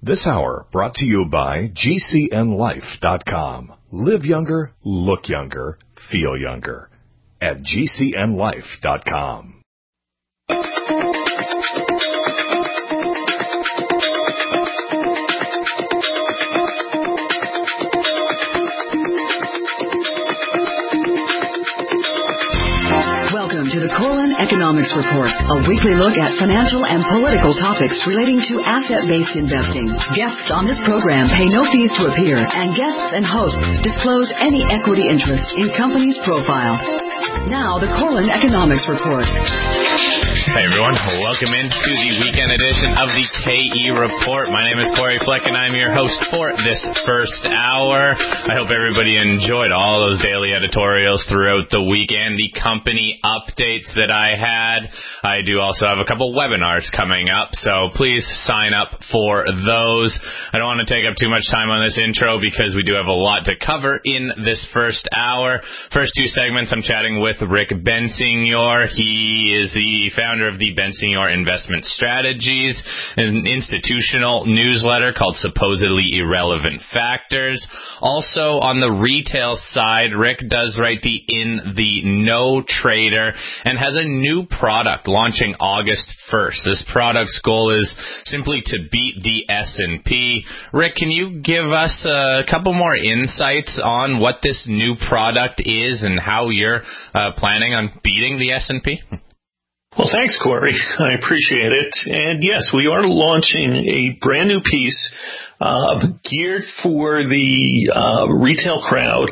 This hour brought to you by GCNLife.com. Live younger, look younger, feel younger at GCNLife.com. Welcome to the Corlin Economics Report, a weekly look at financial and political topics relating to asset-based investing. Guests on this program pay no fees to appear, and guests and hosts disclose any equity interest in company's profile. Now, the Corlin Economics Report. Hey everyone, welcome into the weekend edition of the KE Report. My name is Corey Fleck and I'm your host for this first hour. I hope everybody enjoyed all those daily editorials throughout the weekend, the company updates that I had. I do also have a couple webinars coming up, so please sign up for those. I don't want to take up too much time on this intro because we do have a lot to cover in this first hour. First two segments, I'm chatting with Rick Bensignor. He is the founder of the Bensignor Investment Strategies, an institutional newsletter called Supposedly Irrelevant Factors. Also on the retail side, Rick does write the In the Know Trader and has a new product launching August 1st. This product's goal is simply to beat the S&P. Rick, can you give us a couple more insights on what this new product is and how you're planning on beating the S&P? Well, thanks, Corey. I appreciate it. And yes, we are launching a brand new piece geared for the retail crowd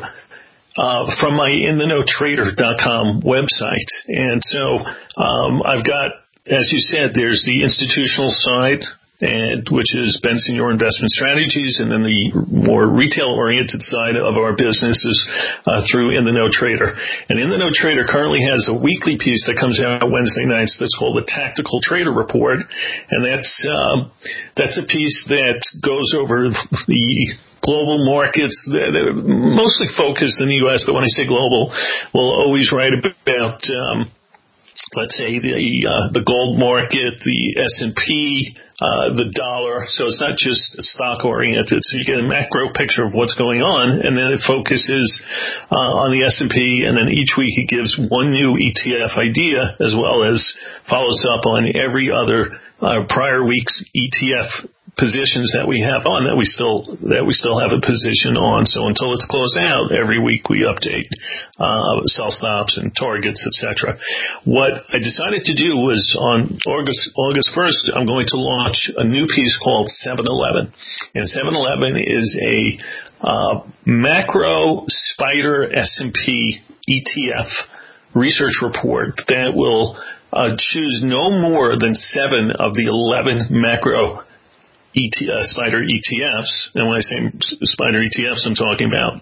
from my InTheKnowTrader.com website. And so I've got, as you said, there's the institutional side, which is Bensignor Investment Strategies, and then the more retail-oriented side of our business is through In the Know Trader. And In the Know Trader currently has a weekly piece that comes out Wednesday nights that's called the Tactical Trader Report, and that's a piece that goes over the global markets, mostly focused in the U.S., but when I say global, we'll always write about let's say the gold market, the S&P, the dollar. So it's not just stock oriented. So you get a macro picture of what's going on, and then it focuses on the S&P, and then each week it gives one new ETF idea as well as follows up on every other prior week's ETF positions that we have on that we still have a position on. So until it's closed out, every week we update sell stops and targets, etc. What I decided to do was on August 1st, I'm going to launch a new piece called 7-Eleven. And 7-Eleven is a macro spider S&P ETF research report that will choose no more than 7 of the 11 macro spider ETFs. And when I say spider ETFs, I'm talking about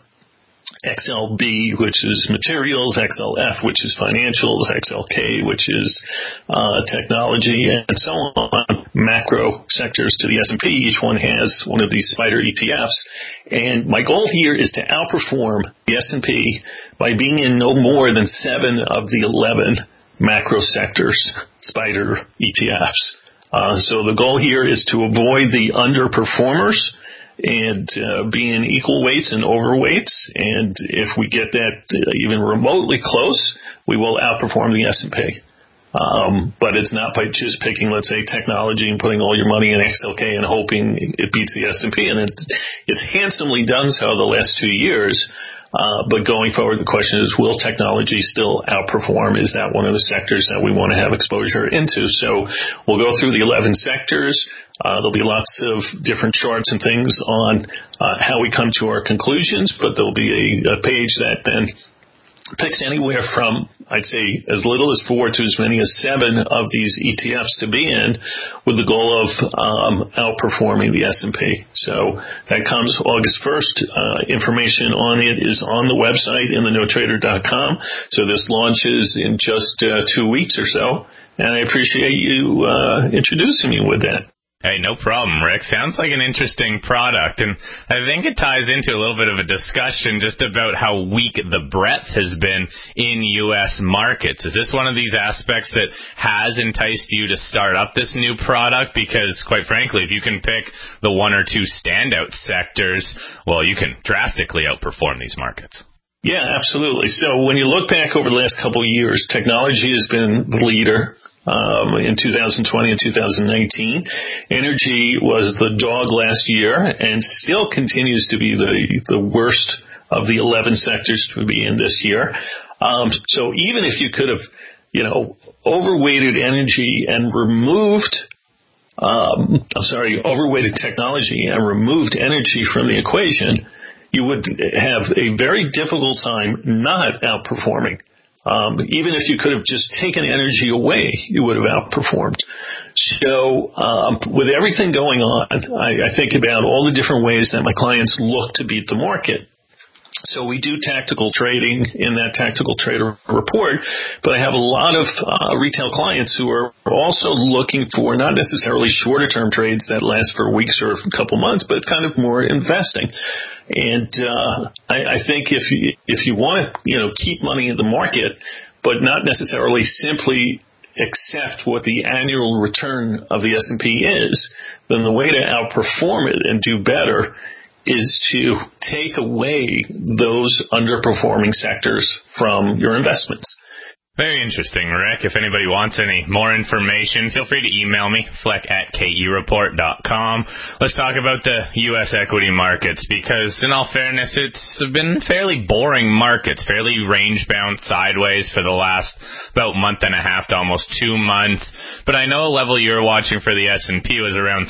XLB, which is materials, XLF, which is financials, XLK, which is technology, and so on, macro sectors to the S&P. Each one has one of these spider ETFs. And my goal here is to outperform the S&P by being in no more than 7 of the 11 macro sectors spider ETFs. So the goal here is to avoid the underperformers and be in equal weights and overweights. And if we get that even remotely close, we will outperform the S&P. But it's not by just picking, let's say, technology and putting all your money in XLK and hoping it beats the S&P. And it's handsomely done so the last 2 years. But going forward, the question is, will technology still outperform? Is that one of the sectors that we want to have exposure into? So we'll go through the 11 sectors. There'll be lots of different charts and things on how we come to our conclusions, but there'll be a page that then picks anywhere from, I'd say, as little as 4 to as many as 7 of these ETFs to be in, with the goal of outperforming the S&P. So that comes August 1st. Information on it is on the website, InTheKnowTrader.com. So this launches in just 2 weeks or so, and I appreciate you introducing me with that. Hey, no problem, Rick. Sounds like an interesting product, and I think it ties into a little bit of a discussion just about how weak the breadth has been in U.S. markets. Is this one of these aspects that has enticed you to start up this new product? Because, quite frankly, if you can pick the one or two standout sectors, well, you can drastically outperform these markets. Yeah, absolutely. So when you look back over the last couple of years, technology has been the leader. In 2020 and 2019, energy was the dog last year and still continues to be the worst of the 11 sectors to be in this year. So even if you could have, overweighted energy and overweighted technology and removed energy from the equation, you would have a very difficult time not outperforming. Even if you could have just taken energy away, you would have outperformed. So with everything going on, I think about all the different ways that my clients look to beat the market. So we do tactical trading in that tactical trader report, but I have a lot of retail clients who are also looking for not necessarily shorter term trades that last for weeks or a couple months, but kind of more investing. And I think if you want to keep money in the market, but not necessarily simply accept what the annual return of the S&P is, then the way to outperform it and do better is to take away those underperforming sectors from your investments. Very interesting, Rick. If anybody wants any more information, feel free to email me, fleck@kereport.com. Let's talk about the U.S. equity markets, because in all fairness, it's been fairly boring markets, fairly range-bound sideways for the last about month and a half to almost 2 months. But I know a level you're watching for the S&P was around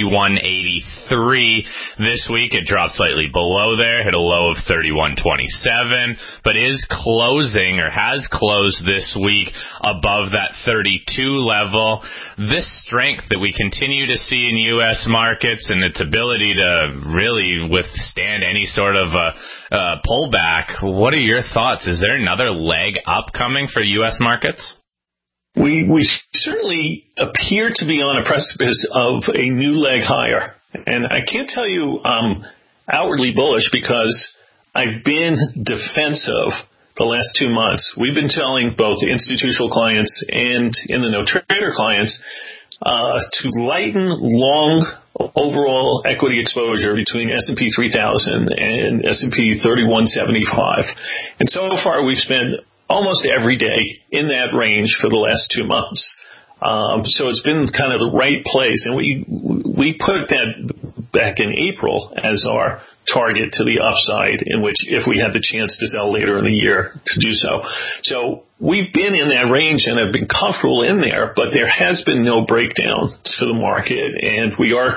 3183. This week it dropped slightly below there, hit a low of 3127, but is closing or has closed this week above that 32 level. This strength that we continue to see in U.S. markets and its ability to really withstand any sort of pullback, what are your thoughts? Is there another leg upcoming for U.S. markets? We certainly appear to be on a precipice of a new leg higher. And I can't tell you I'm outwardly bullish because I've been defensive the last 2 months. We've been telling both institutional clients and in the no trader clients to lighten long overall equity exposure between S&P 3000 and S&P 3175. And so far we've spent almost every day in that range for the last 2 months. So it's been kind of the right place. And we put that back in April as our target to the upside, in which if we had the chance to sell later in the year to do so. So we've been in that range and have been comfortable in there, but there has been no breakdown to the market. And we are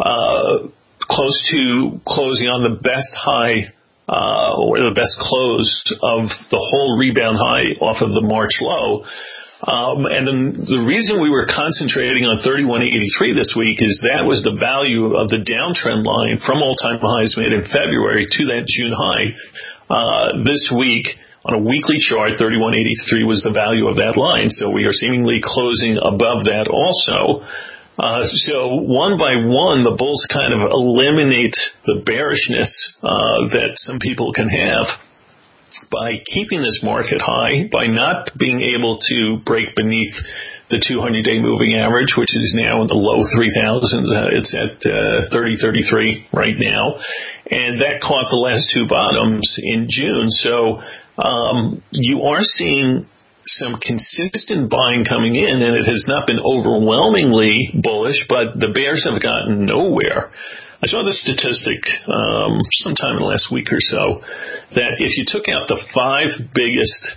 close to closing on the best high or the best close of the whole rebound high off of the March low. And then the reason we were concentrating on 3183 this week is that was the value of the downtrend line from all-time highs made in February to that June high. This week, on a weekly chart, 3183 was the value of that line. So we are seemingly closing above that also. So one by one, the bulls kind of eliminate the bearishness that some people can have by keeping this market high, by not being able to break beneath the 200-day moving average, which is now in the low 3,000s. It's at 3033 right now. And that caught the last two bottoms in June. So you are seeing some consistent buying coming in, and it has not been overwhelmingly bullish, but the bears have gotten nowhere. I saw the statistic sometime in the last week or so that if you took out the 5 biggest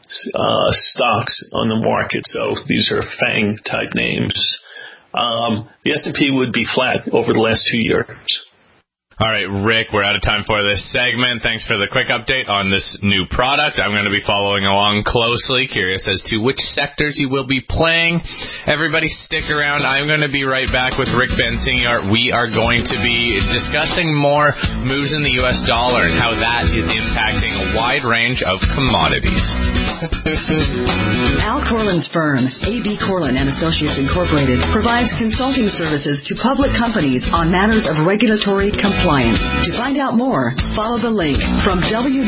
stocks on the market, so these are FANG type names, the S&P would be flat over the last 2 years. All right, Rick, we're out of time for this segment. Thanks for the quick update on this new product. I'm going to be following along closely, curious as to which sectors you will be playing. Everybody stick around. I'm going to be right back with Rick Bensinger. We are going to be discussing more moves in the U.S. dollar and how that is impacting a wide range of commodities. Al Corlin's firm, A.B. Corlin & Associates Incorporated, provides consulting services to public companies on matters of regulatory compliance. To find out more, follow the link from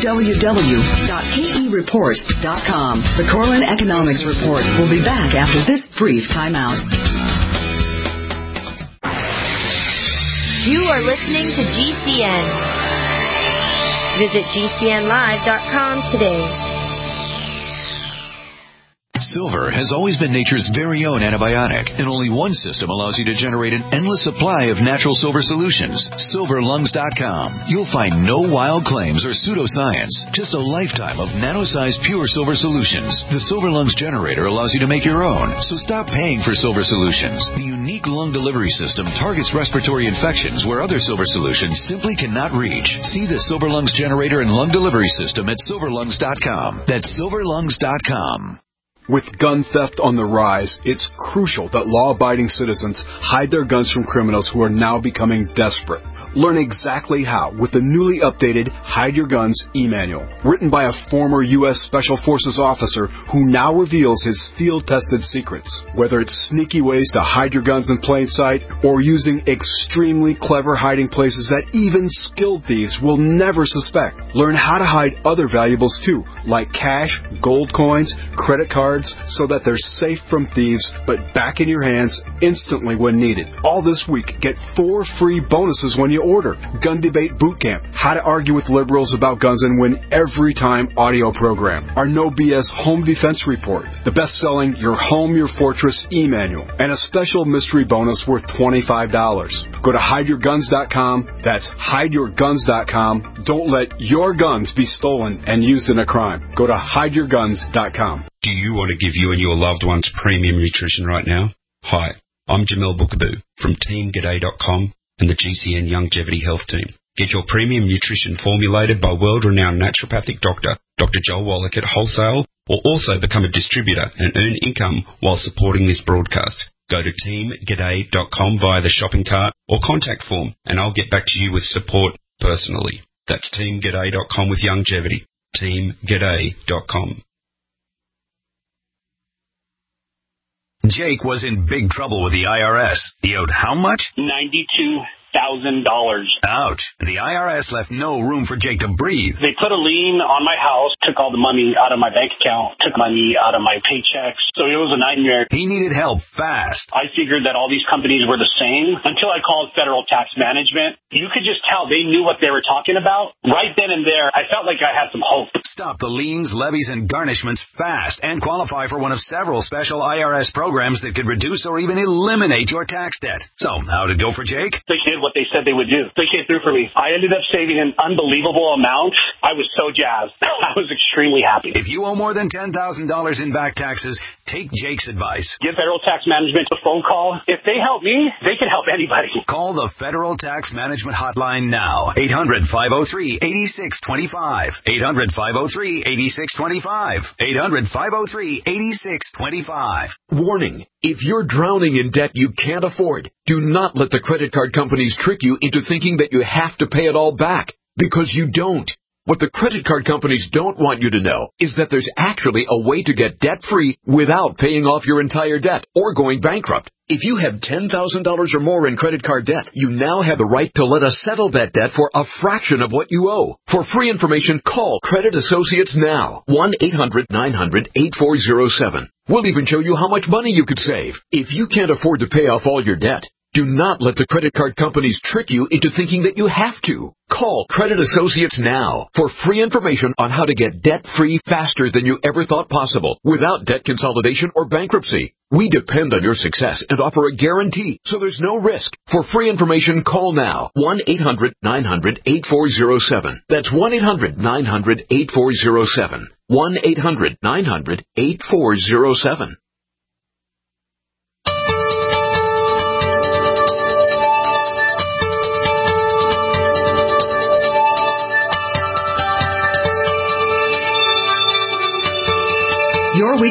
www.kereport.com. The Corlin Economics Report will be back after this brief timeout. You are listening to GCN. Visit GCNlive.com today. Silver has always been nature's very own antibiotic, and only one system allows you to generate an endless supply of natural silver solutions. SilverLungs.com. You'll find no wild claims or pseudoscience, just a lifetime of nano-sized pure silver solutions. The Silver Lungs generator allows you to make your own, so stop paying for silver solutions. The unique lung delivery system targets respiratory infections where other silver solutions simply cannot reach. See the Silver Lungs generator and lung delivery system at SilverLungs.com. That's SilverLungs.com. With gun theft on the rise, it's crucial that law-abiding citizens hide their guns from criminals who are now becoming desperate. Learn exactly how with the newly updated Hide Your Guns e-manual, written by a former U.S. Special Forces officer who now reveals his field-tested secrets. Whether it's sneaky ways to hide your guns in plain sight or using extremely clever hiding places that even skilled thieves will never suspect. Learn how to hide other valuables too, like cash, gold coins, credit cards, so that they're safe from thieves, but back in your hands instantly when needed. All this week, get 4 free bonuses when you order. Gun Debate Bootcamp, How to Argue with Liberals About Guns and Win Every Time audio program. Our No BS Home Defense Report, the best-selling Your Home, Your Fortress e-manual, and a special mystery bonus worth $25. Go to hideyourguns.com. That's hideyourguns.com. Don't let your guns be stolen and used in a crime. Go to hideyourguns.com. Do you want to give you and your loved ones premium nutrition right now? Hi, I'm Jamel Bookaboo from TeamGaday.com and the GCN Longevity Health Team. Get your premium nutrition formulated by world-renowned naturopathic doctor, Dr. Joel Wallach at wholesale, or also become a distributor and earn income while supporting this broadcast. Go to TeamGaday.com via the shopping cart or contact form, and I'll get back to you with support personally. That's TeamGaday.com with longevity. TeamGaday.com. Jake was in big trouble with the IRS. He owed how much? $92,000. Ouch. The IRS left no room for Jake to breathe. They put a lien on my house, took all the money out of my bank account, took money out of my paychecks. So it was a nightmare. He needed help fast. I figured that all these companies were the same until I called Federal Tax Management. You could just tell they knew what they were talking about. Right then and there, I felt like I had some hope. Stop the liens, levies, and garnishments fast and qualify for one of several special IRS programs that could reduce or even eliminate your tax debt. So, how'd it go for Jake? They did what they said they would do. They came through for me. I ended up saving an unbelievable amount. I was so jazzed. I was extremely happy. If you owe more than $10,000 in back taxes, take Jake's advice. Give Federal Tax Management a phone call. If they help me, they can help anybody. Call the Federal Tax Management Hotline now. 800-503-8625. 800-503-8625. 800-503-8625. Warning. If you're drowning in debt you can't afford, do not let the credit card companies trick you into thinking that you have to pay it all back, because you don't. What the credit card companies don't want you to know is that there's actually a way to get debt-free without paying off your entire debt or going bankrupt. If you have $10,000 or more in credit card debt, you now have the right to let us settle that debt for a fraction of what you owe. For free information, call Credit Associates now. 1-800-900-8407. We'll even show you how much money you could save. If you can't afford to pay off all your debt, do not let the credit card companies trick you into thinking that you have to. Call Credit Associates now for free information on how to get debt-free faster than you ever thought possible without debt consolidation or bankruptcy. We depend on your success and offer a guarantee, so there's no risk. For free information, call now. 1-800-900-8407. That's 1-800-900-8407. 1-800-900-8407.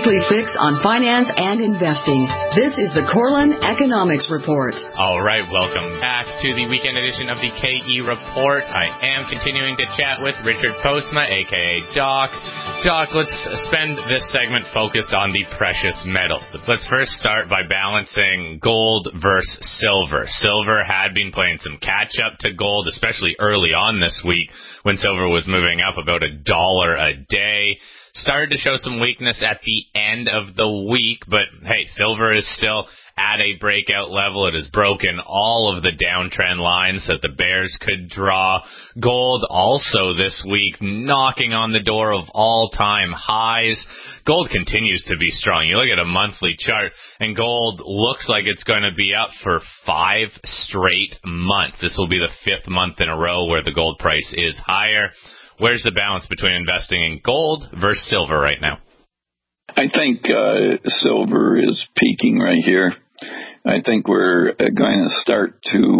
weekly fix on finance and investing. This is the Corlin Economics Report. All right, welcome back to the weekend edition of the KE Report. I am continuing to chat with Richard Postma, a.k.a. Doc. Doc, let's spend this segment focused on the precious metals. Let's first start by balancing gold versus silver. Silver had been playing some catch-up to gold, especially early on this week when silver was moving up about $1 a day. Started to show some weakness at the end of the week, but hey, silver is still at a breakout level. It has broken all of the downtrend lines that the bears could draw. Gold also this week knocking on the door of all-time highs. Gold continues to be strong. You look at a monthly chart, and gold looks like it's going to be up for 5 straight months. This will be the 5th month in a row where the gold price is higher. Where's the balance between investing in gold versus silver right now? I think silver is peaking right here. I think we're going to start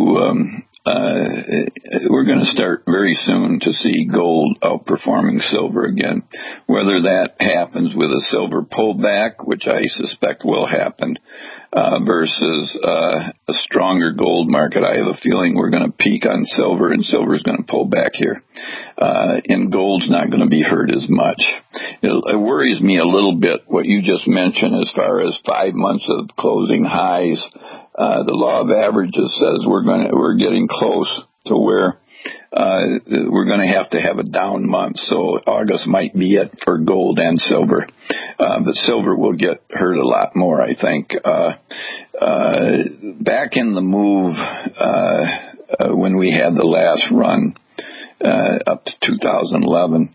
very soon to see gold outperforming silver again. Whether that happens with a silver pullback, which I suspect will happen, versus a stronger gold market, I have a feeling we're going to peak on silver, and silver is going to pull back here. And gold's not going to be hurt as much. It worries me a little bit what you just mentioned as far as 5 months of closing highs. The law of averages says we're getting close to where we're going to have a down month. So August might be it for gold and silver. But silver will get hurt a lot more, I think. Back in the move, when we had the last run, up to 2011,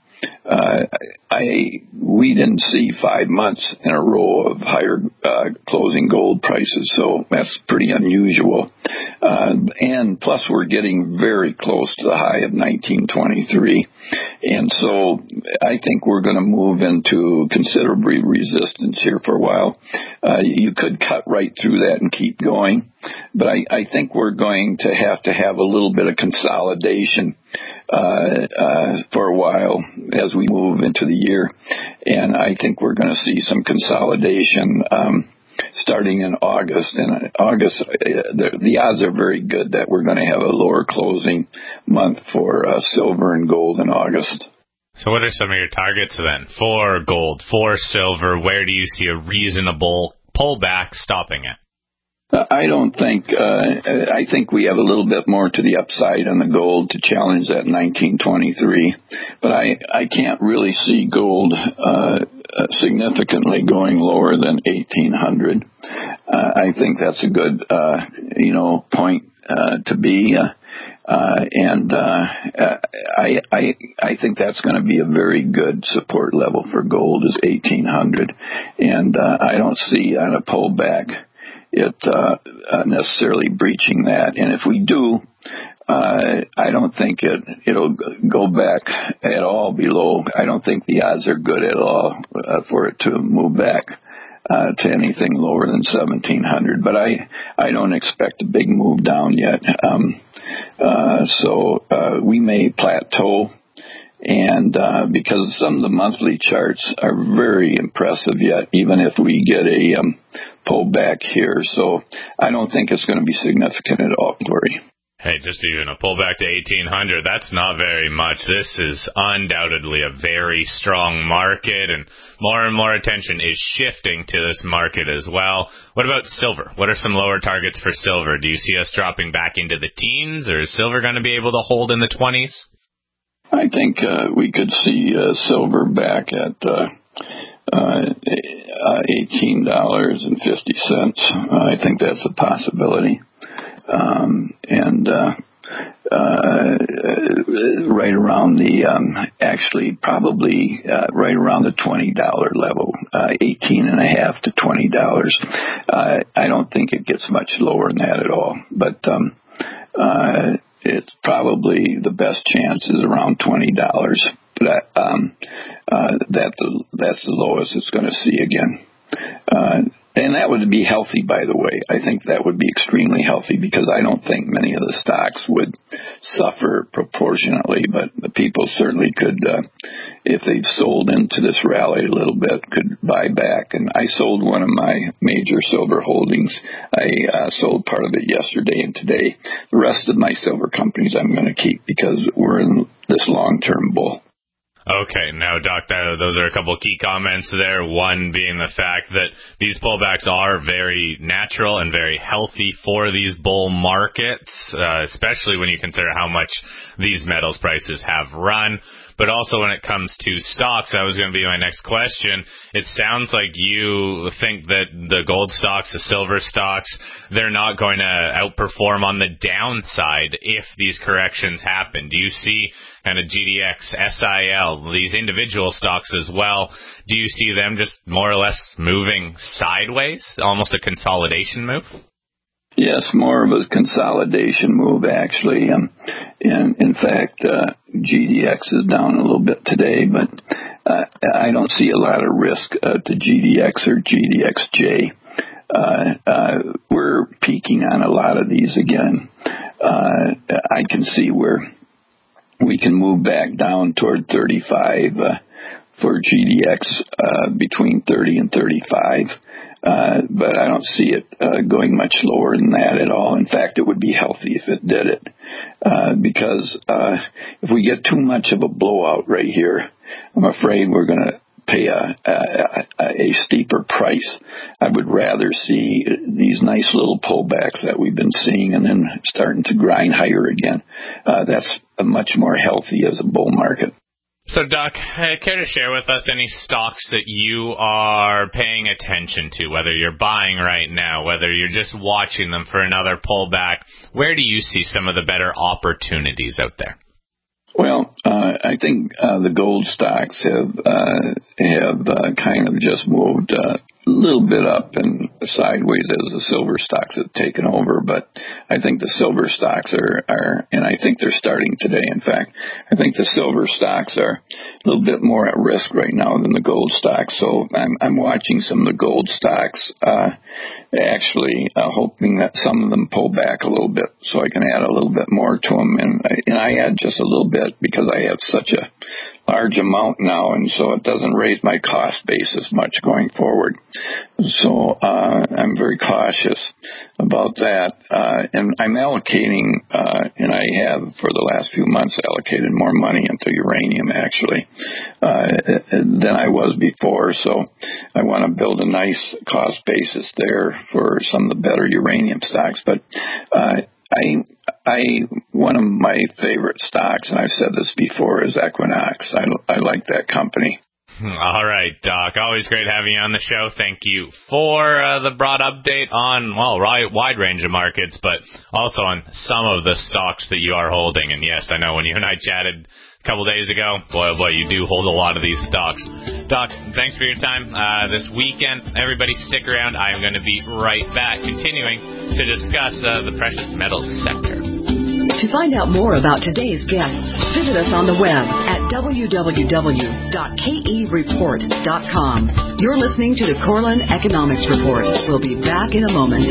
we didn't see 5 months in a row of higher closing gold prices, so that's pretty unusual. And plus, we're getting very close to the high of 1923, and so I think we're going to move into considerable resistance here for a while. You could cut right through that and keep going, but I think we're going to have a little bit of consolidation for a while as we move into the year, and I think we're going to see some consolidation starting in August. And August, the odds are very good that we're going to have a lower closing month for silver and gold in August. So what are some of your targets then for gold, for silver? Where do you see a reasonable pullback stopping at? I don't think, I think we have a little bit more to the upside on the gold to challenge that 1923, but I can't really see gold significantly going lower than 1800. I think that's a good, point to be, and I think that's going to be a very good support level for gold is 1800, and I don't see on a pullback it necessarily breaching that. And if we do, I don't think it'll go back at all below. I don't think the odds are good at all for it to move back to anything lower than 1700. But I don't expect a big move down yet. So we may plateau. And because some of the monthly charts are very impressive yet, even if we get a pullback here. So I don't think it's going to be significant at all, Corey. Hey, just even a pullback to 1800, that's not very much. This is undoubtedly a very strong market, and more attention is shifting to this market as well. What about silver? What are some lower targets for silver? Do you see us dropping back into the teens, or is silver going to be able to hold in the 20s? I think we could see silver back at $18.50. I think that's a possibility. And right around the, actually probably right around the $20 level, $18.50 to $20. I don't think it gets much lower than that at all, but it's probably the best chance is around $20. But that's the lowest it's going to see again. And that would be healthy, by the way. I think that would be extremely healthy because I don't think many of the stocks would suffer proportionately, but the people certainly could, if they've sold into this rally a little bit, could buy back. And I sold one of my major silver holdings. I sold part of it yesterday and today. The rest of my silver companies I'm going to keep because we're in this long-term bull. Okay, now, Doc, those are a couple of key comments there. One being the fact that these pullbacks are very natural and very healthy for these bull markets, especially when you consider how much these metals prices have run. But also when it comes to stocks, that was going to be my next question. It sounds like you think that the gold stocks, the silver stocks, they're not going to outperform on the downside if these corrections happen. Do you see kind of GDX, SIL, these individual stocks as well, do you see them just more or less moving sideways, almost a consolidation move? Yes, more of a consolidation move, actually. In fact, GDX is down a little bit today, but I don't see a lot of risk to GDX or GDXJ. We're peaking on a lot of these again. I can see where we can move back down toward 35 for GDX, between 30 and 35. But I don't see it going much lower than that at all. In fact, it would be healthy if it did it, because if we get too much of a blowout right here, I'm afraid we're going to pay a steeper price. I would rather see these nice little pullbacks that we've been seeing and then starting to grind higher again. That's much more healthy as a bull market. So, Doc, care to share with us any stocks that you are paying attention to, whether you're buying right now, whether you're just watching them for another pullback? Where do you see some of the better opportunities out there? Well, I think the gold stocks have kind of just moved a little bit up and sideways as the silver stocks have taken over. But I think the silver stocks are, and I think they're starting today. In fact, I think the silver stocks are a little bit more at risk right now than the gold stocks. So I'm watching some of the gold stocks, actually hoping that some of them pull back a little bit so I can add a little bit more to them. And I add just a little bit because I have such a large amount now, and so it doesn't raise my cost basis much going forward. So I'm very cautious about that. And I'm allocating, and I have for the last few months allocated more money into uranium, actually, than I was before. So I want to build a nice cost basis there for some of the better uranium stocks. But one of my favorite stocks, and I've said this before, is Equinox. I like that company. All right, Doc. Always great having you on the show. Thank you for the broad update on, wide range of markets, but also on some of the stocks that you are holding. And yes, I know when you and I chatted a couple days ago, boy, you do hold a lot of these stocks. Doc, thanks for your time this weekend. Everybody stick around. I am going to be right back, continuing to discuss the precious metals sector. To find out more about today's guests, visit us on the web at www.kereport.com. You're listening to the Corlin Economics Report. We'll be back in a moment.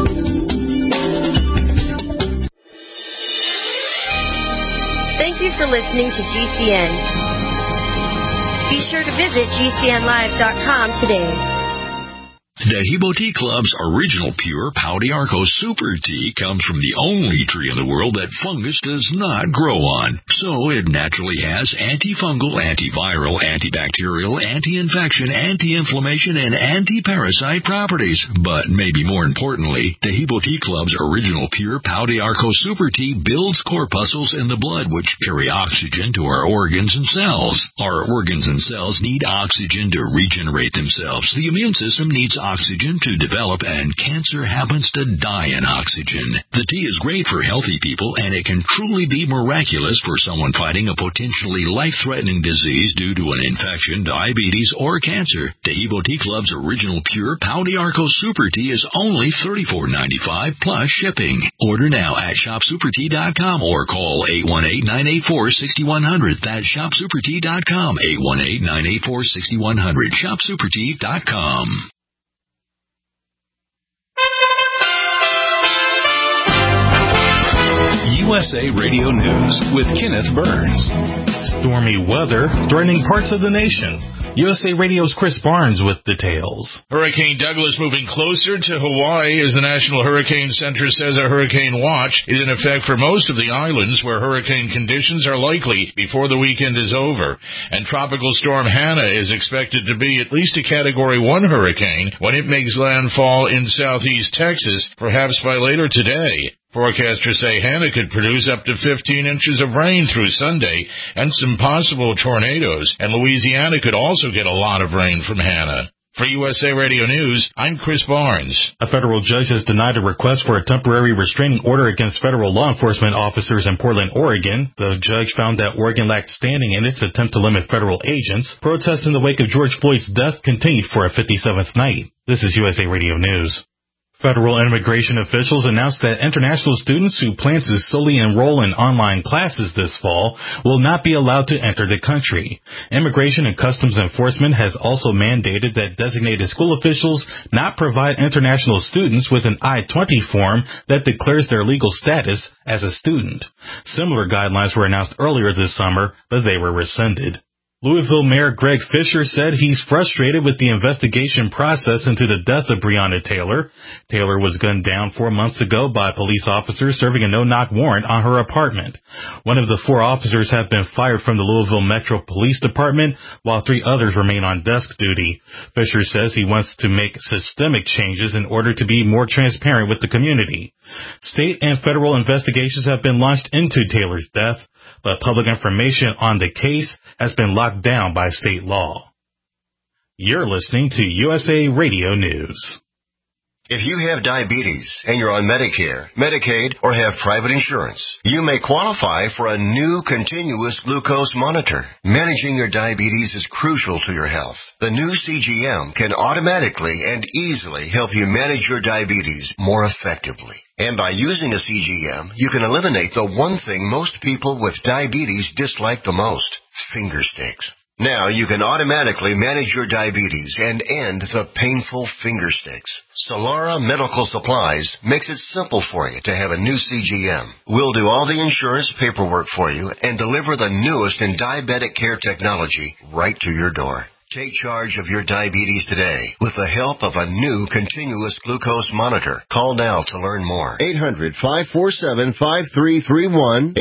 Thank you for listening to GCN. Be sure to visit GCNlive.com today. Dehibo Tea Club's original pure Pau d'Arco Super Tea comes from the only tree in the world that fungus does not grow on. So it naturally has antifungal, antiviral, antibacterial, anti-infection, anti-inflammation, and anti-parasite properties. But maybe more importantly, Dehibo Tea Club's original pure Pau d'Arco Super Tea builds corpuscles in the blood which carry oxygen to our organs and cells. Our organs and cells need oxygen to regenerate themselves. The immune system needs oxygen to develop, and cancer happens to die in oxygen. The tea is great for healthy people, and it can truly be miraculous for someone fighting a potentially life-threatening disease due to an infection, diabetes, or cancer. Dehibo Tea Club's original pure Pau d'Arco Super Tea is only $34.95 plus shipping. Order now at shopsupertea.com or call 818-984-6100. That's shopsupertea.com, 818-984-6100, shopsupertea.com. USA Radio News with Kenneth Burns. Stormy weather threatening parts of the nation. USA Radio's Chris Barnes with details. Hurricane Douglas moving closer to Hawaii as the National Hurricane Center says a hurricane watch is in effect for most of the islands where hurricane conditions are likely before the weekend is over. And Tropical Storm Hannah is expected to be at least a Category 1 hurricane when it makes landfall in southeast Texas, perhaps by later today. Forecasters say Hannah could produce up to 15 inches of rain through Sunday and some possible tornadoes, and Louisiana could also get a lot of rain from Hannah. For USA Radio News, I'm Chris Barnes. A federal judge has denied a request for a temporary restraining order against federal law enforcement officers in Portland, Oregon. The judge found that Oregon lacked standing in its attempt to limit federal agents. Protests in the wake of George Floyd's death continued for a 57th night. This is USA Radio News. Federal immigration officials announced that international students who plan to solely enroll in online classes this fall will not be allowed to enter the country. Immigration and Customs Enforcement has also mandated that designated school officials not provide international students with an I-20 form that declares their legal status as a student. Similar guidelines were announced earlier this summer, but they were rescinded. Louisville Mayor Greg Fisher said he's frustrated with the investigation process into the death of Breonna Taylor. Taylor was gunned down 4 months ago by police officers serving a no-knock warrant on her apartment. One of the 4 officers have been fired from the Louisville Metro Police Department, while 3 others remain on desk duty. Fisher says he wants to make systemic changes in order to be more transparent with the community. State and federal investigations have been launched into Taylor's death, but public information on the case has been locked down by state law. You're listening to USA Radio News. If you have diabetes and you're on Medicare, Medicaid, or have private insurance, you may qualify for a new continuous glucose monitor. Managing your diabetes is crucial to your health. The new CGM can automatically and easily help you manage your diabetes more effectively. And by using a CGM, you can eliminate the one thing most people with diabetes dislike the most: finger sticks. Now you can automatically manage your diabetes and end the painful finger sticks. Solara Medical Supplies makes it simple for you to have a new CGM. We'll do all the insurance paperwork for you and deliver the newest in diabetic care technology right to your door. Take charge of your diabetes today with the help of a new continuous glucose monitor. Call now to learn more. 800-547-5331.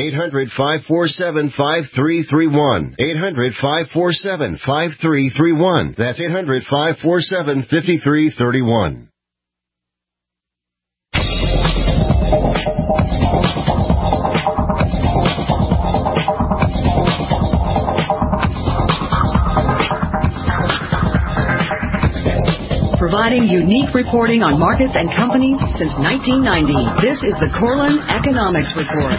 800-547-5331. 800-547-5331. That's 800-547-5331. Providing unique reporting on markets and companies since 1990. This is the Corlin Economics Report.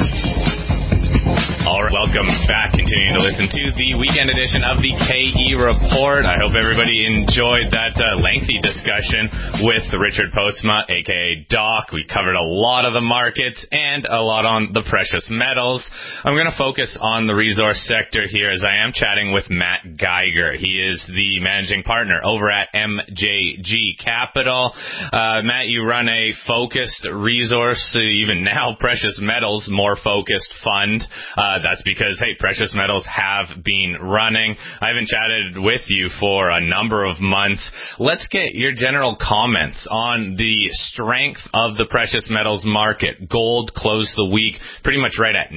All right, welcome back. Continuing to listen to the weekend edition of the KE Report. I hope everybody enjoyed that lengthy discussion with Richard Postma, a.k.a. Doc. We covered a lot of the markets and a lot on the precious metals. I'm going to focus on the resource sector here as I am chatting with Matt Geiger. He is the managing partner over at MJG Capital. Matt, you run a focused resource, even now precious metals, more focused fund. That's because, hey, precious metals have been running. I haven't chatted with you for a number of months. Let's get your general comments on the strength of the precious metals market. Gold closed the week pretty much right at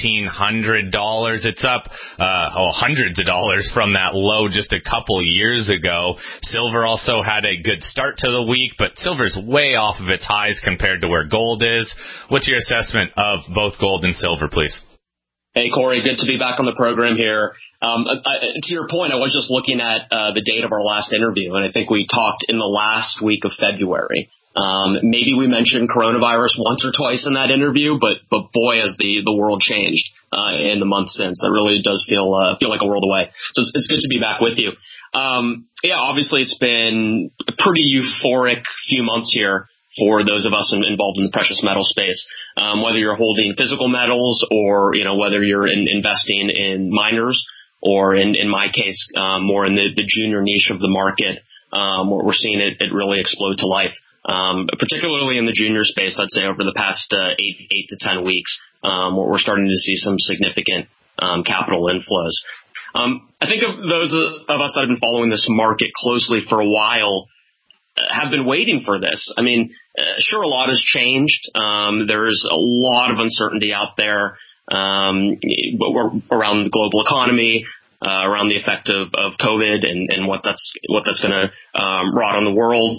$1,900. It's up hundreds of dollars from that low just a couple years ago. Silver also had a good start to the week, but silver's way off of its highs compared to where gold is. What's your assessment of both gold and silver, please? Hey, Corey, good to be back on the program here. To your point, I was just looking at the date of our last interview, and I think we talked in the last week of February. Maybe we mentioned coronavirus once or twice in that interview, but boy, has the world changed in the month since. That really does feel like a world away. So it's good to be back with you. Yeah, obviously it's been a pretty euphoric few months here for those of us involved in the precious metal space. Whether you're holding physical metals or, whether you're investing in miners or in my case, more in the junior niche of the market, we're seeing it really explode to life. Particularly in the junior space, I'd say over the past 8 to 10 weeks. we're starting to see some significant capital inflows. I think of those of us that have been following this market closely for a while have been waiting for this. I mean, sure, a lot has changed. There's a lot of uncertainty out there around the global economy, around the effect of COVID and what that's going to wrought on the world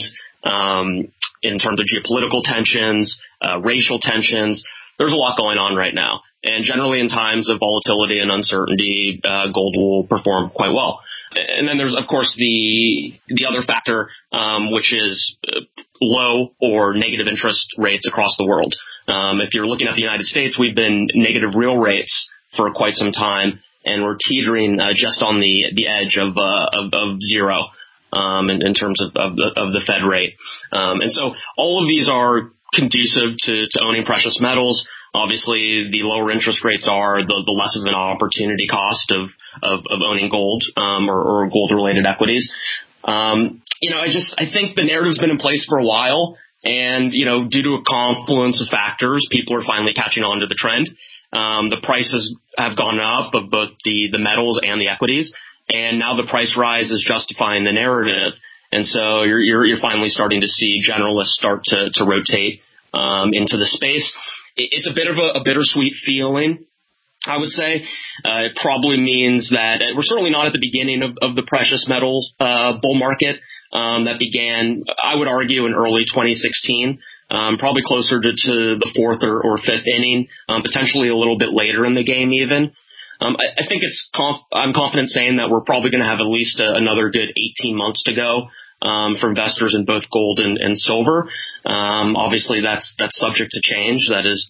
in terms of geopolitical tensions, racial tensions. There's a lot going on right now. And generally in times of volatility and uncertainty, gold will perform quite well. And then there's, of course, the other factor, which is low or negative interest rates across the world. If you're looking at the United States, we've been negative real rates for quite some time, and we're teetering just on the edge of zero in terms of the Fed rate. And so all of these are conducive to owning precious metals. Obviously, the lower interest rates are, the less of an opportunity cost of owning gold or gold-related equities. I think the narrative's been in place for a while, and due to a confluence of factors, people are finally catching on to the trend. The prices have gone up of both the metals and the equities, and now the price rise is justifying the narrative. And so you're finally starting to see generalists start to rotate into the space. It's a bit of a bittersweet feeling, I would say. It probably means that we're certainly not at the beginning of the precious metals bull market that began, I would argue, in early 2016, probably closer to the fourth or fifth inning, potentially a little bit later in the game even. I think I'm confident saying that we're probably going to have at least another good 18 months to go for investors in both gold and silver. Obviously that's subject to change. That is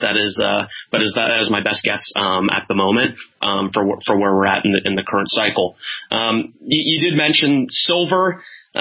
my best guess at the moment for where we're at in the current cycle. You did mention silver.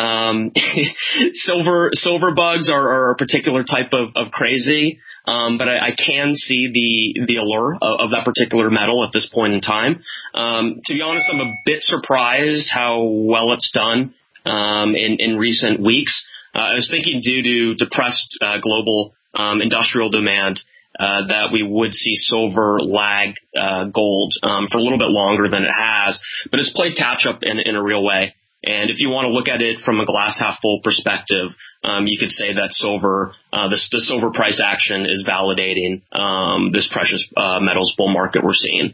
Silver bugs are a particular type of crazy. But I can see the allure of that particular metal at this point in time. To be honest, I'm a bit surprised how well it's done in recent weeks. I was thinking due to depressed global industrial demand that we would see silver lag gold for a little bit longer than it has, but it's played catch up in a real way. And if you want to look at it from a glass half full perspective, you could say that silver, the silver price action is validating this precious metals bull market we're seeing.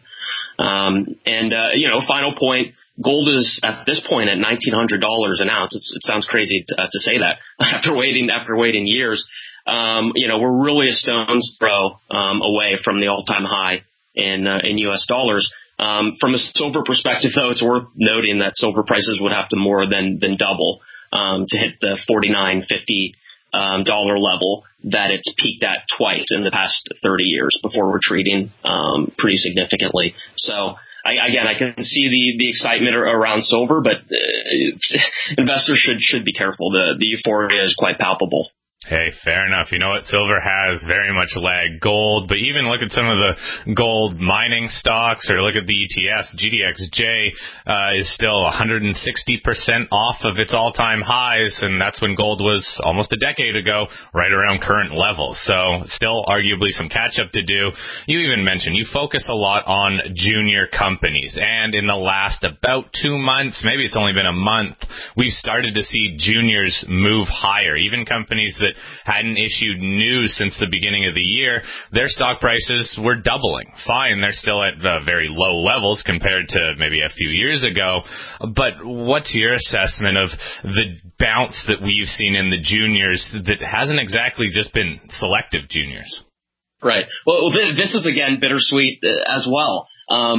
Final point, gold is at this point at $1,900 an ounce. It sounds crazy to say that after waiting years. We're really a stone's throw away from the all-time high in U.S. dollars. From a silver perspective, though, it's worth noting that silver prices would have to more than double to hit the $49.50 level that it's peaked at twice in the past 30 years before retreating pretty significantly. So I can see the excitement around silver, but investors should be careful. The euphoria is quite palpable. Hey, fair enough. You know what? Silver has very much lagged gold, but even look at some of the gold mining stocks or look at the ETFs. GDXJ is still 160% off of its all-time highs, and that's when gold was almost a decade ago, right around current levels. So still arguably some catch-up to do. You even mentioned you focus a lot on junior companies, and in the last about 2 months, maybe it's only been a month, we've started to see juniors move higher. Even companies that hadn't issued news since the beginning of the year, their stock prices were doubling. Fine, they're still at very low levels compared to maybe a few years ago, but what's your assessment of the bounce that we've seen in the juniors that hasn't exactly just been selective juniors? Right. Well, this is, again, bittersweet as well. A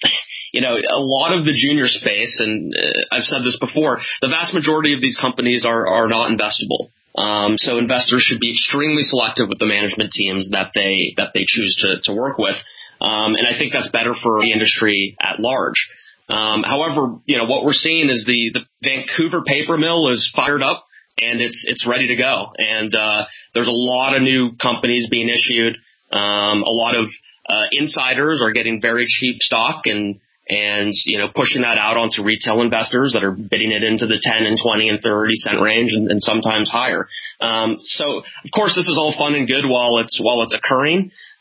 lot of the junior space, and I've said this before, the vast majority of these companies are not investable. So investors should be extremely selective with the management teams that they choose to work with. And I think that's better for the industry at large. However, what we're seeing is the Vancouver paper mill is fired up and it's ready to go. And there's a lot of new companies being issued. A lot of insiders are getting very cheap stock and pushing that out onto retail investors that are bidding it into the 10 and 20 and 30 cent range and sometimes higher. So of course this is all fun and good while it's occurring.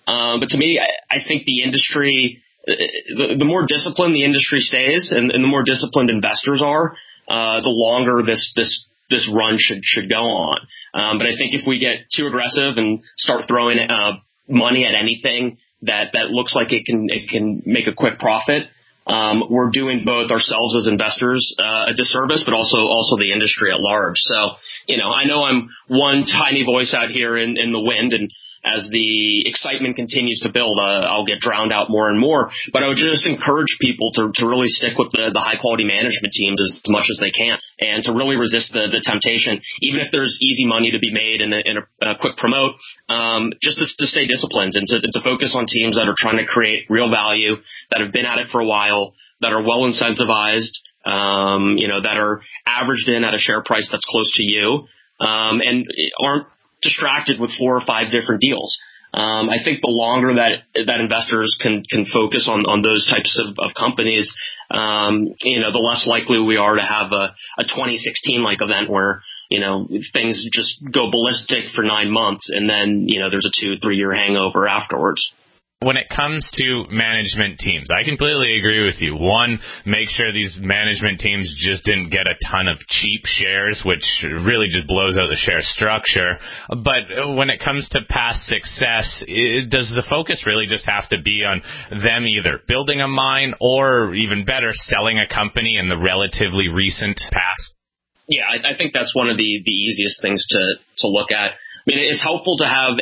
But to me, I think the industry, the more disciplined the industry stays and the more disciplined investors are, the longer this run should go on. But I think if we get too aggressive and start throwing money at anything that looks like it can make a quick profit, we're doing both ourselves as investors a disservice, but also the industry at large. So, I know I'm one tiny voice out here in the wind, and as the excitement continues to build, I'll get drowned out more and more. But I would just encourage people to really stick with the high-quality management teams as much as they can, and to really resist the temptation, even if there's easy money to be made in a quick promote, just to stay disciplined and to focus on teams that are trying to create real value, that have been at it for a while, that are well incentivized, that are averaged in at a share price that's close to you, and aren't distracted with 4 or 5 different deals. I think the longer that investors can focus on those types of companies, the less likely we are to have a 2016 like event where things just go ballistic for 9 months and then there's a 2-3 year hangover afterwards. When it comes to management teams, I completely agree with you. One, make sure these management teams just didn't get a ton of cheap shares, which really just blows out the share structure. But when it comes to past success, does the focus really just have to be on them either building a mine or, even better, selling a company in the relatively recent past? Yeah, I think that's one of the easiest things to look at. I mean, it's helpful to have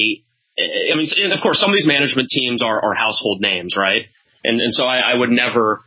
and of course, some of these management teams are household names, right? And so I would never,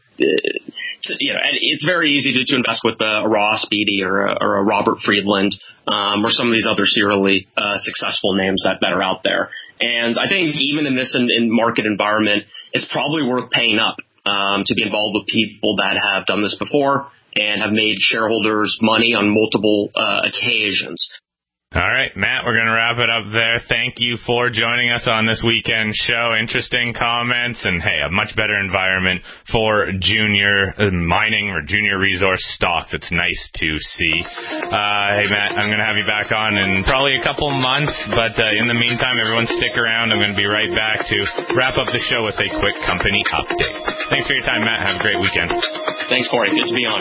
it's very easy to invest with a Ross Beatty or a Robert Friedland, or some of these other serially successful names that are out there. And I think even in this in market environment, it's probably worth paying up to be involved with people that have done this before and have made shareholders money on multiple occasions. All right, Matt, we're going to wrap it up there. Thank you for joining us on this weekend show. Interesting comments, and hey, a much better environment for junior mining or junior resource stocks. It's nice to see. Hey, Matt, I'm going to have you back on in probably a couple months, but in the meantime, everyone stick around. I'm going to be right back to wrap up the show with a quick company update. Thanks for your time, Matt. Have a great weekend. Thanks, Corey. Good to be on.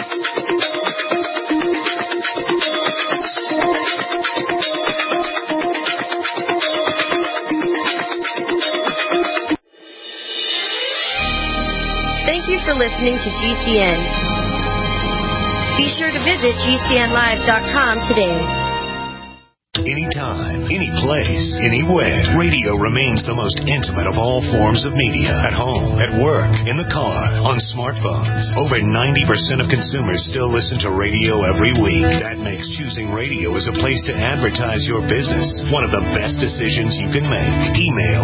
Thank you for listening to GCN. Be sure to visit GCNlive.com today. Anytime, any place, anywhere. Radio remains the most intimate of all forms of media. At home, at work, in the car, on smartphones. Over 90% of consumers still listen to radio every week. That makes choosing radio as a place to advertise your business one of the best decisions you can make. Email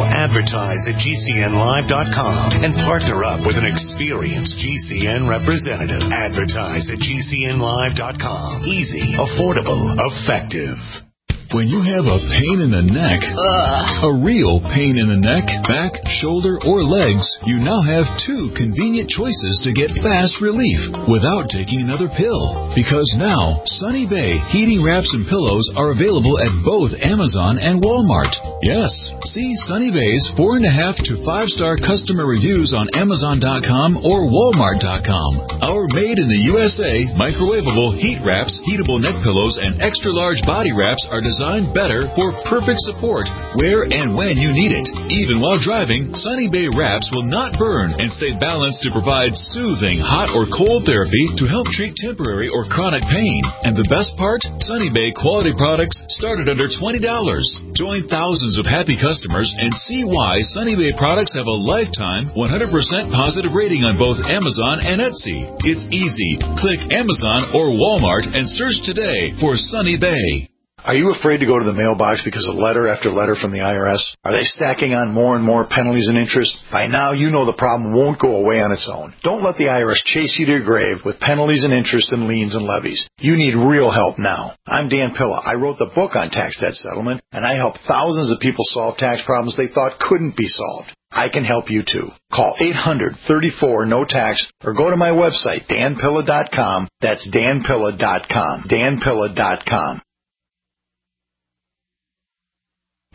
advertise@gcnlive.com and partner up with an experienced GCN representative. Advertise at gcnlive.com. Easy, affordable, effective. When you have a pain in the neck, a real pain in the neck, back, shoulder, or legs, you now have 2 convenient choices to get fast relief without taking another pill. Because now, Sunny Bay heating wraps and pillows are available at both Amazon and Walmart. Yes, see Sunny Bay's 4.5 to 5-star customer reviews on Amazon.com or Walmart.com. Our made in the USA microwavable heat wraps, heatable neck pillows, and extra large body wraps are designed better for perfect support where and when you need it. Even while driving, Sunny Bay wraps will not burn and stay balanced to provide soothing hot or cold therapy to help treat temporary or chronic pain. And the best part? Sunny Bay quality products start at under $20. Join thousands of happy customers and see why Sunny Bay products have a lifetime 100% positive rating on both Amazon and Etsy. It's easy. Click Amazon or Walmart and search today for Sunny Bay. Are you afraid to go to the mailbox because of letter after letter from the IRS? Are they stacking on more and more penalties and interest? By now, you know the problem won't go away on its own. Don't let the IRS chase you to your grave with penalties and interest and liens and levies. You need real help now. I'm Dan Pilla. I wrote the book on tax debt settlement, and I help thousands of people solve tax problems they thought couldn't be solved. I can help you too. Call 800-34-NO-TAX or go to my website, danpilla.com. That's danpilla.com. danpilla.com.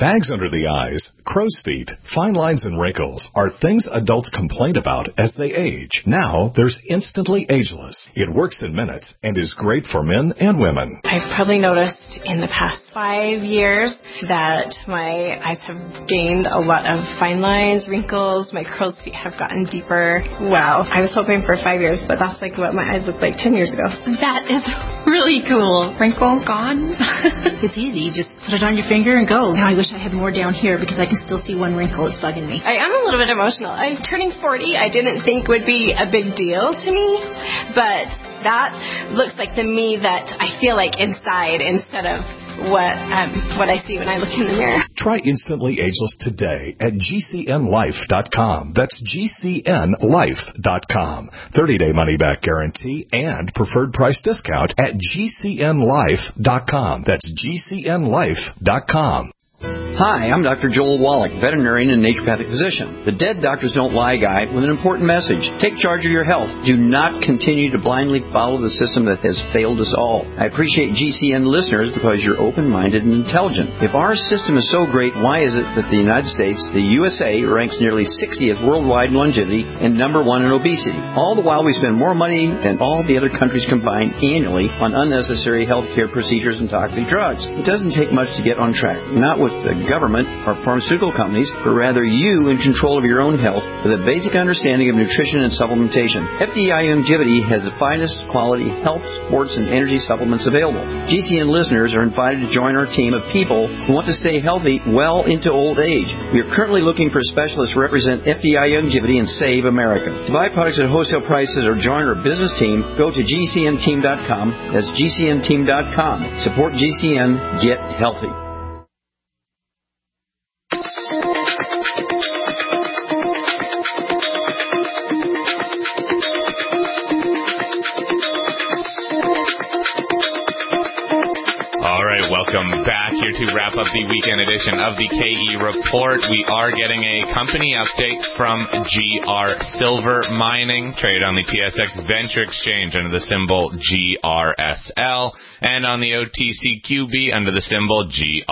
Bags under the eyes, crow's feet, fine lines and wrinkles are things adults complain about as they age. Now, there's Instantly Ageless. It works in minutes and is great for men and women. I've probably noticed in the past 5 years that my eyes have gained a lot of fine lines, wrinkles, my crow's feet have gotten deeper. Wow. I was hoping for 5 years, but that's like what my eyes looked like 10 years ago. That is really cool. Wrinkle gone. It's easy. Just put it on your finger and go. Now I wish I had more down here because I can still see one wrinkle. It's bugging me. I am a little bit emotional. I'm turning 40. I didn't think would be a big deal to me, but that looks like the me that I feel like inside instead of what I see when I look in the mirror. Try Instantly Ageless today at GCNLife.com. That's GCNLife.com. 30-day money-back guarantee and preferred price discount at GCNLife.com. That's GCNLife.com. Hi, I'm Dr. Joel Wallach, veterinarian and naturopathic physician. The Dead Doctors Don't Lie guy with an important message. Take charge of your health. Do not continue to blindly follow the system that has failed us all. I appreciate GCN listeners because you're open-minded and intelligent. If our system is so great, why is it that the United States, the USA, ranks nearly 60th worldwide in longevity and number 1 in obesity? All the while we spend more money than all the other countries combined annually on unnecessary healthcare procedures and toxic drugs. It doesn't take much to get on track. Not with the government or pharmaceutical companies, but rather you in control of your own health with a basic understanding of nutrition and supplementation. FDI Longevity has the finest quality health, sports, and energy supplements available. GCN listeners are invited to join our team of people who want to stay healthy well into old age. We are currently looking for specialists to represent FDI Longevity and Save America. To buy products at wholesale prices or join our business team, go to GCNteam.com. That's GCNteam.com. Support GCN. Get healthy. Welcome back here to wrap up the weekend edition of the KE Report. We are getting a company update from GR Silver Mining, traded on the TSX Venture Exchange under the symbol GRSL, and on the OTCQB under the symbol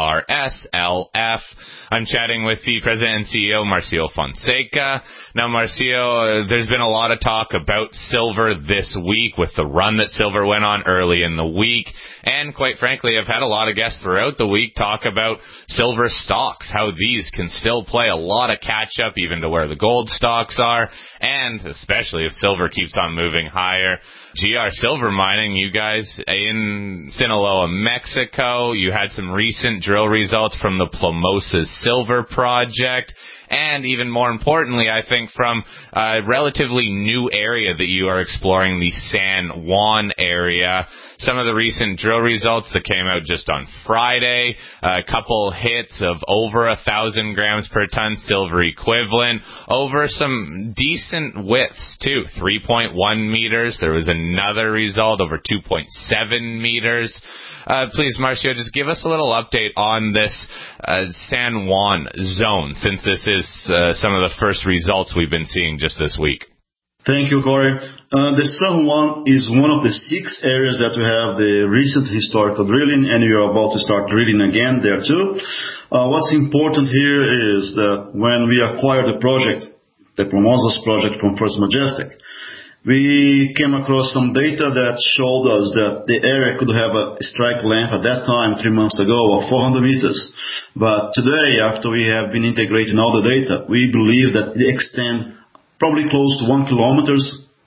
GRSLF. I'm chatting with the President and CEO, Marcio Fonseca. Now, Marcio, there's been a lot of talk about silver this week with the run that silver went on early in the week. And quite frankly, I've had a lot of guests throughout the week talk about silver stocks, how these can still play a lot of catch-up even to where the gold stocks are, and especially if silver keeps on moving higher. GR Silver Mining, you guys in Sinaloa, Mexico, you had some recent drill results from the Plomosas Silver Project, and even more importantly, I think from a relatively new area that you are exploring, the San Juan area. Some of the recent drill results that came out just on Friday, a couple hits of over 1,000 grams per ton silver equivalent, over some decent widths too, 3.1 meters. There was another result over 2.7 meters. Please, Marcio, just give us a little update on this San Juan zone, since this is some of the first results we've been seeing just this week. Thank you, Corey. The San Juan is one of the 6 areas that we have the recent historical drilling, and we are about to start drilling again there too. What's important here is that when we acquired the project, the Plomosas project from First Majestic, we came across some data that showed us that the area could have a strike length at that time, 3 months ago, of 400 meters. But today, after we have been integrating all the data, we believe that it extends probably close to 1 kilometer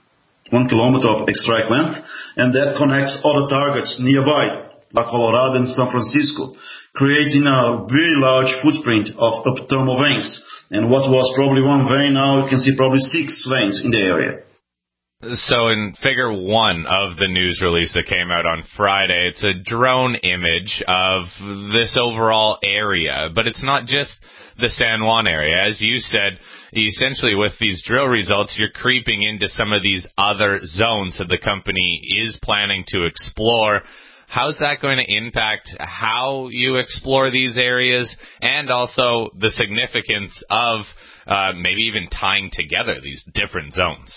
of strike length, and that connects other targets nearby, like Colorado and San Francisco, creating a very large footprint of epithermal veins. And what was probably 1 vein, now you can see probably 6 veins in the area. So in figure 1 of the news release that came out on Friday, it's a drone image of this overall area, but it's not just the San Juan area. As you said, essentially with these drill results, you're creeping into some of these other zones that the company is planning to explore. How's that going to impact how you explore these areas, and also the significance of maybe even tying together these different zones?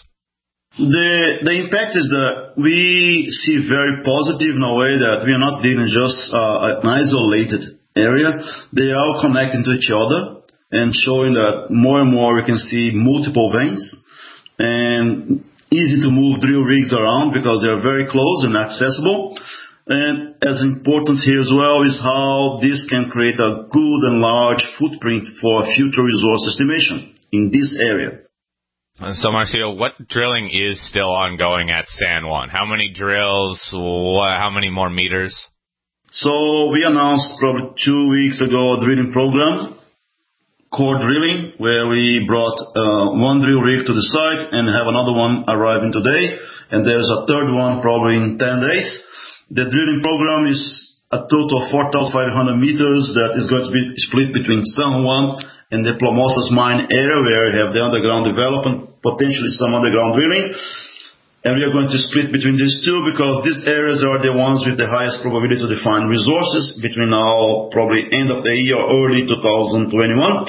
The impact is that we see very positive in a way that we are not dealing just an isolated area, they are all connecting to each other and showing that more and more we can see multiple veins and easy to move drill rigs around because they are very close and accessible. And as important here as well is how this can create a good and large footprint for future resource estimation in this area. So, Marcio, what drilling is still ongoing at San Juan? How many drills? How many more meters? So we announced probably 2 weeks ago a drilling program, core drilling, where we brought one drill rig to the site and have another one arriving today. And there's a third one probably in 10 days. The drilling program is a total of 4,500 meters that is going to be split between San Juan and the Plomosas mine area where we have the underground development, potentially some underground drilling. And we are going to split between these two because these areas are the ones with the highest probability to define resources between now probably end of the year or early 2021.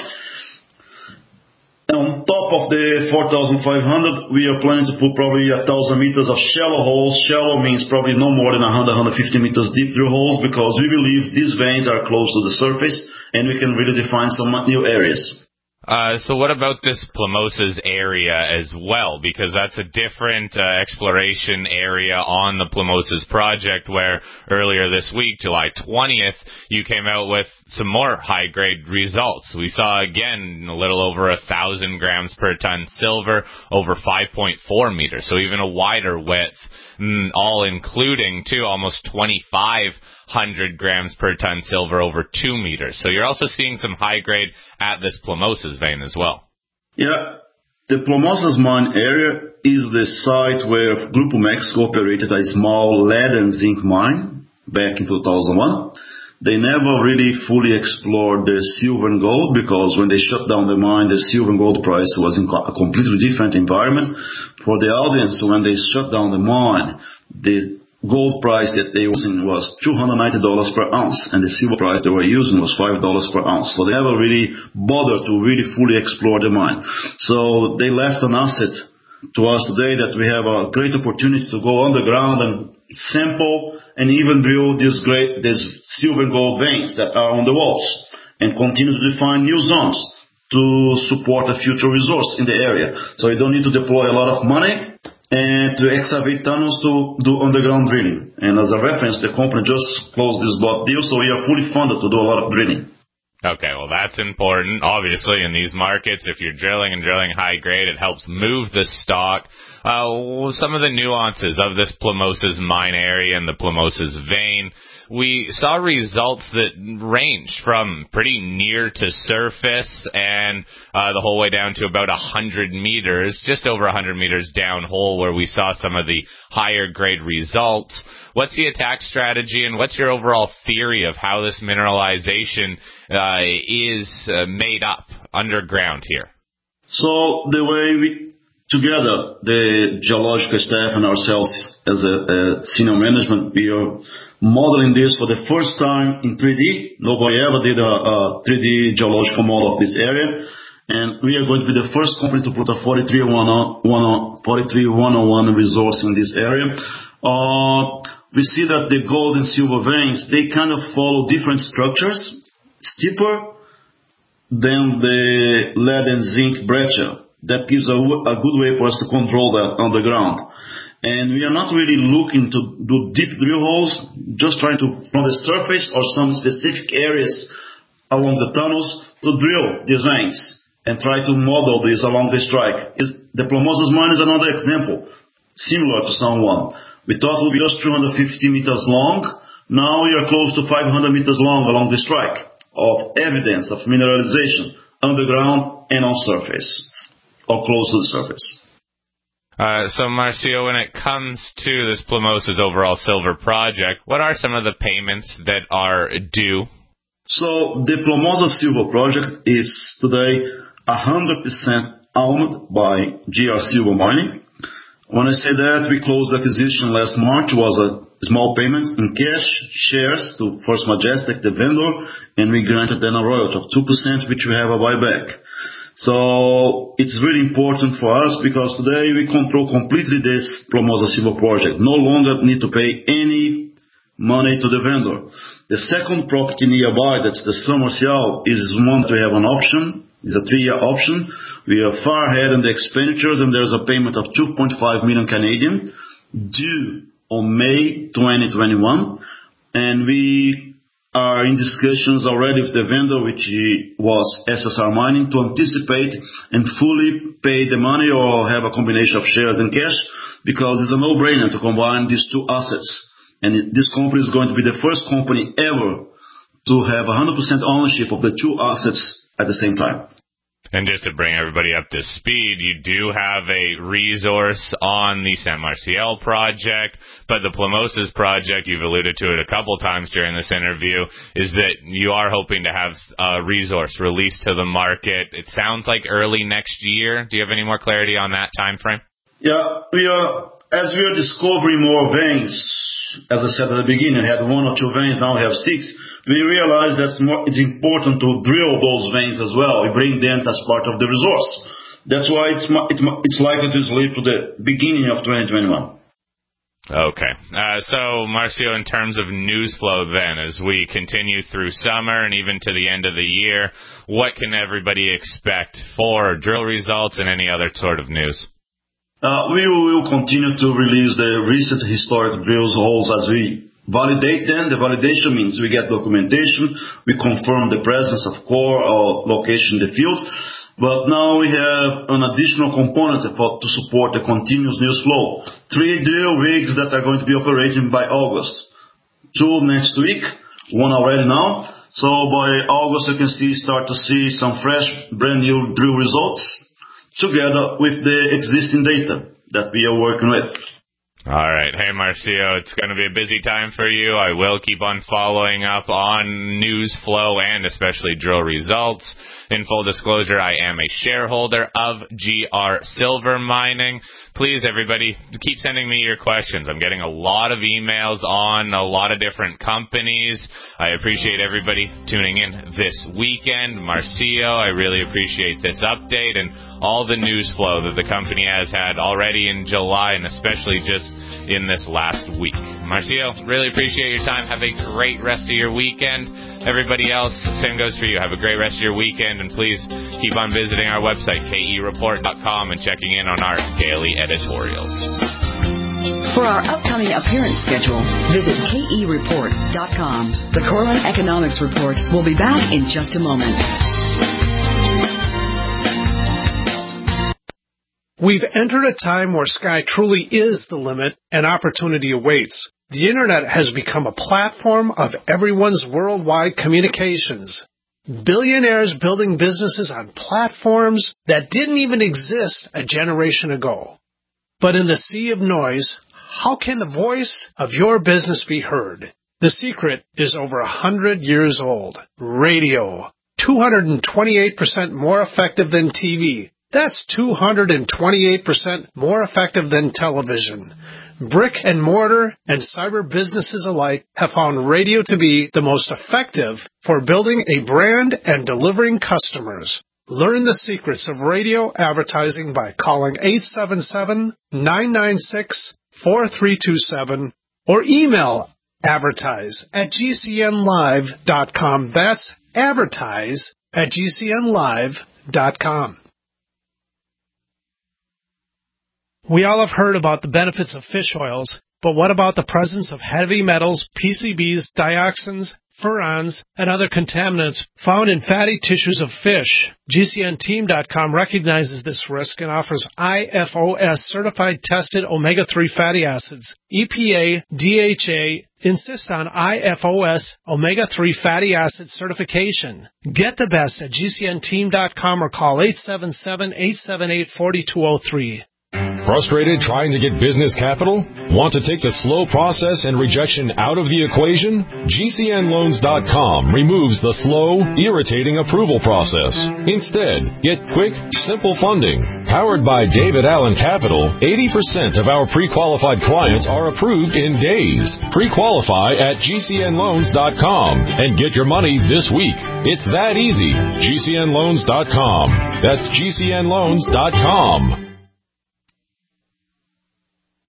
On top of the 4,500, we are planning to put probably 1,000 meters of shallow holes. Shallow means probably no more than 100-150 meters deep drill holes because we believe these veins are close to the surface and we can really define some new areas. So what about this Plomosas area as well? Because that's a different exploration area on the Plomosas project where earlier this week, July 20th, you came out with some more high-grade results. We saw, again, a little over 1,000 grams per ton silver over 5.4 meters, so even a wider width, all including, too, almost 2,500 grams per ton silver over 2 meters. So you're also seeing some high grade at this Plomosas vein as well. Yeah, the Plomosas mine area is the site where Grupo Mexico operated a small lead and zinc mine back in 2001. They never really fully explored the silver and gold because when they shut down the mine, the silver and gold price was in a completely different environment. For the audience, when they shut down the mine, the gold price that they were using was $290 per ounce, and the silver price they were using was $5 per ounce. So they never really bothered to really fully explore the mine. So they left an asset to us today that we have a great opportunity to go underground and sample and even drill these silver and gold veins that are on the walls and continue to define new zones to support a future resource in the area. So you don't need to deploy a lot of money and to excavate tunnels to do underground drilling. And as a reference, the company just closed this block deal, so we are fully funded to do a lot of drilling. Okay, well, that's important. Obviously, in these markets, if you're drilling and drilling high grade, it helps move the stock. Some of the nuances of this Plomosas mine area and the Plomosas vein, we saw results that ranged from pretty near to surface and the whole way down to about 100 meters, just over 100 meters downhole where we saw some of the higher grade results. What's the attack strategy and what's your overall theory of how this mineralization is made up underground here? So the way we together, the geological staff and ourselves as a senior management, we are modeling this for the first time in 3D. Nobody ever did a 3D geological model of this area. And we are going to be the first company to put a 43-101 resource in this area. We see that the gold and silver veins, they kind of follow different structures, steeper than the lead and zinc breccia. That gives a good way for us to control that underground. And we are not really looking to do deep drill holes, just trying to, from the surface or some specific areas along the tunnels, to drill these veins and try to model this along the strike. The Plomosas mine is another example, similar to San Juan. We thought it would be just 250 meters long. Now we are close to 500 meters long along the strike of evidence of mineralization underground and on surface, or close to the surface. So, Marcio, when it comes to this Plomosas overall silver project, what are some of the payments that are due? So, the Plomosas silver project is today 100% owned by GR Silver Mining. When I say that, we closed the acquisition last March, was a small payment in cash, shares to First Majestic, the vendor, and we granted them a royalty of 2%, which we have a buyback. So it's really important for us because today we control completely this Plomosas silver project. No longer need to pay any money to the vendor. The second property nearby, that's the São Marcial, is one that we have an option. It's a 3-year option. We are far ahead in the expenditures, and there's a payment of 2.5 million Canadian due on May 2021. And we are in discussions already with the vendor, which was SSR Mining, to anticipate and fully pay the money or have a combination of shares and cash, because it's a no-brainer to combine these two assets. And this company is going to be the first company ever to have 100% ownership of the two assets at the same time. And just to bring everybody up to speed, you do have a resource on the São Marcial project, but the Plomosas project, you've alluded to it a couple times during this interview, is that you are hoping to have a resource released to the market. It sounds like early next year. Do you have any more clarity on that time frame? Yeah, as we are discovering more veins, as I said at the beginning, we had 1 or 2 veins, now we have 6. We realize that it's important to drill those veins as well. We bring them as part of the resource. That's why it's likely to slip to the beginning of 2021. Okay. So, Marcio, in terms of news flow then, as we continue through summer and even to the end of the year, what can everybody expect for drill results and any other sort of news? We will continue to release the recent historic drill holes as we validate them. The validation means we get documentation, we confirm the presence of core or location in the field. But now we have an additional component to support the continuous news flow. 3 drill rigs that are going to be operating by August. 2 next week, 1 already now. So by August you can start to see some fresh, brand new drill results together with the existing data that we are working with. All right. Hey, Marcio, it's going to be a busy time for you. I will keep on following up on news flow and especially drill results. In full disclosure, I am a shareholder of GR Silver Mining. Please, everybody, keep sending me your questions. I'm getting a lot of emails on a lot of different companies. I appreciate everybody tuning in this weekend. Marcio, I really appreciate this update and all the news flow that the company has had already in July and especially just in this last week. Marcio, really appreciate your time. Have a great rest of your weekend. Everybody else, same goes for you. Have a great rest of your weekend, and please keep on visiting our website, kereport.com, and checking in on our daily editorials. For our upcoming appearance schedule, visit kereport.com. The Cortland Economics Report will be back in just a moment. We've entered a time where sky truly is the limit and opportunity awaits. The Internet has become a platform of everyone's worldwide communications. Billionaires building businesses on platforms that didn't even exist a generation ago. But in the sea of noise, how can the voice of your business be heard? The secret is over 100 years old. Radio. 228% more effective than TV. That's 228% more effective than television. Brick and mortar and cyber businesses alike have found radio to be the most effective for building a brand and delivering customers. Learn the secrets of radio advertising by calling 877-996-4327 or email advertise@gcnlive.com. That's advertise@gcnlive.com. We all have heard about the benefits of fish oils, but what about the presence of heavy metals, PCBs, dioxins, furans, and other contaminants found in fatty tissues of fish? GCNteam.com recognizes this risk and offers IFOS certified tested omega-3 fatty acids. EPA, DHA insist on IFOS omega-3 fatty acid certification. Get the best at GCNteam.com or call 877-878-4203. Frustrated trying to get business capital? Want to take the slow process and rejection out of the equation? GCNloans.com removes the slow, irritating approval process. Instead, get quick, simple funding. Powered by David Allen Capital, 80% of our pre-qualified clients are approved in days. Pre-qualify at GCNloans.com and get your money this week. It's that easy. GCNloans.com. That's GCNloans.com.